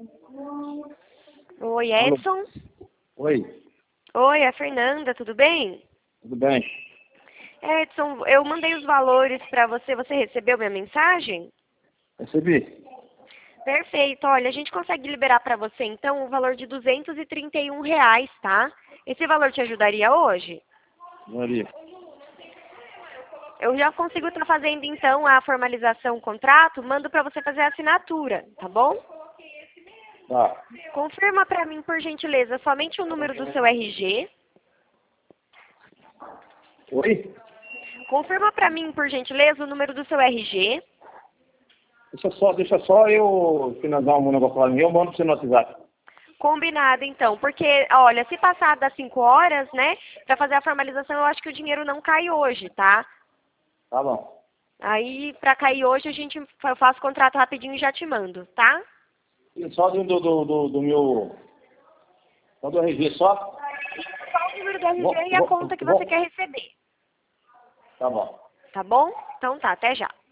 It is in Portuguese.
Oi, Alô. Edson. Oi, Oi, é a Fernanda, tudo bem? tudo bem? Edson, eu mandei os valores para você. Você recebeu minha mensagem? Recebi. Perfeito. Olha, a gente consegue liberar para você, então, o valor de R$ 231, tá? Esse valor te ajudaria hoje? Maria. Eu já consigo estar fazendo, então, a formalização do contrato. Mando para você fazer a assinatura, tá bom? Tá. Confirma para mim, por gentileza, somente o número do seu RG. Oi? Confirma para mim, por gentileza, o número do seu RG. Deixa só eu finalizar um negócio lá eu mando pra você no WhatsApp. Combinado, então. Porque, olha, se passar das 5 horas, né, para fazer a formalização, eu acho que o dinheiro não cai hoje, tá? Tá bom. Aí, para cair hoje, eu faço o contrato rapidinho e já te mando, tá? E só do meu... Só do RG só? Só o número do RG e a conta que você quer receber. Tá bom. Tá bom? Então tá, até já.